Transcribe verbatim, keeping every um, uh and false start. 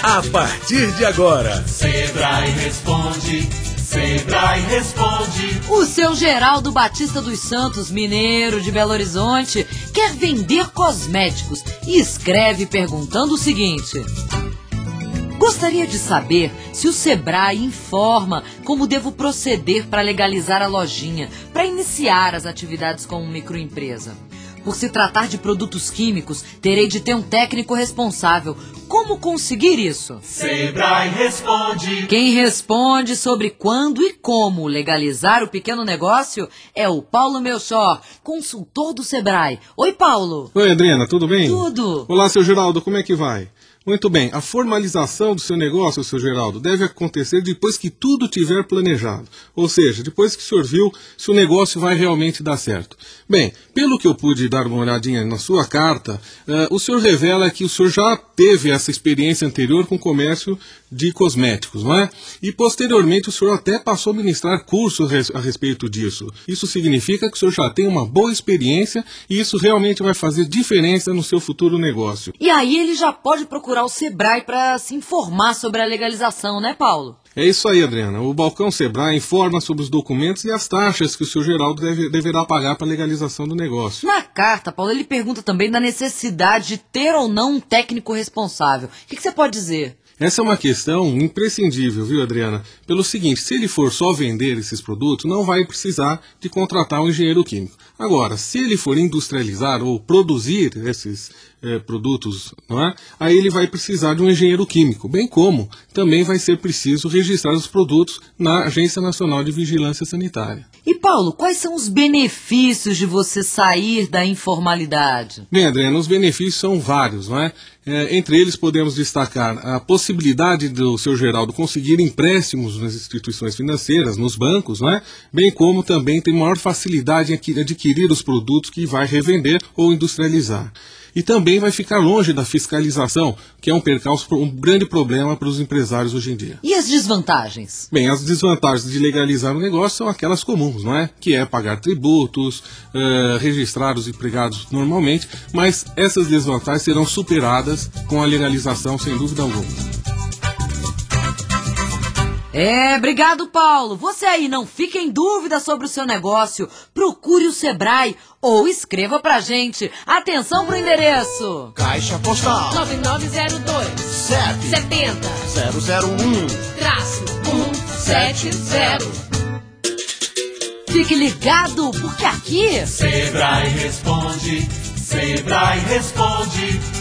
A partir de agora, Sebrae responde, Sebrae responde. O seu Geraldo Batista dos Santos, mineiro de Belo Horizonte, quer vender cosméticos e escreve perguntando o seguinte: gostaria de saber se o Sebrae informa como devo proceder para legalizar a lojinha, para iniciar as atividades como microempresa. Por se tratar de produtos químicos, terei de ter um técnico responsável. Como conseguir isso? Sebrae responde. Quem responde sobre quando e como legalizar o pequeno negócio é o Paulo Melchor, consultor do Sebrae. Oi, Paulo. Oi, Adriana, tudo bem? Tudo. Olá, seu Geraldo, como é que vai? Muito bem, a formalização do seu negócio, seu Geraldo, deve acontecer depois que tudo tiver planejado. Ou seja, depois que o senhor viu se o negócio vai realmente dar certo. Bem, pelo que eu pude dar uma olhadinha na sua carta, uh, o senhor revela que o senhor já teve essa experiência anterior com o comércio de cosméticos, não é? E posteriormente o senhor até passou a ministrar cursos a respeito disso. Isso significa que o senhor já tem uma boa experiência e isso realmente vai fazer diferença no seu futuro negócio. E aí ele já pode procurar o Sebrae para se informar sobre a legalização, né, Paulo? É isso aí, Adriana. O Balcão Sebrae informa sobre os documentos e as taxas que o seu Geraldo deve, deverá pagar para a legalização do negócio. Na carta, Paulo, ele pergunta também da necessidade de ter ou não um técnico responsável. O que, que você pode dizer? Essa é uma questão imprescindível, viu, Adriana? Pelo seguinte, se ele for só vender esses produtos, não vai precisar de contratar um engenheiro químico. Agora, se ele for industrializar ou produzir esses eh, produtos, não é? Aí ele vai precisar de um engenheiro químico, bem como também vai ser preciso registrar os produtos na Agência Nacional de Vigilância Sanitária. E, Paulo, quais são os benefícios de você sair da informalidade? Bem, Adriana, os benefícios são vários, não é? É, entre eles podemos destacar a possibilidade do seu Geraldo conseguir empréstimos nas instituições financeiras, nos bancos, não é? Bem como também tem maior facilidade em adquirir os produtos que vai revender ou industrializar. E também vai ficar longe da fiscalização, que é um percalço, um grande problema para os empresários hoje em dia. E as desvantagens? Bem, as desvantagens de legalizar o negócio são aquelas comuns, não é? Que é pagar tributos, uh, registrar os empregados normalmente, mas essas desvantagens serão superadas com a legalização, sem dúvida alguma. É, obrigado, Paulo. Você aí não fica em dúvida sobre o seu negócio. Procure o Sebrae ou escreva pra gente. Atenção pro endereço. Caixa Postal nove nove zero dois sete setenta zero zero um traço um sete zero. Fique ligado, porque aqui Sebrae responde, Sebrae responde.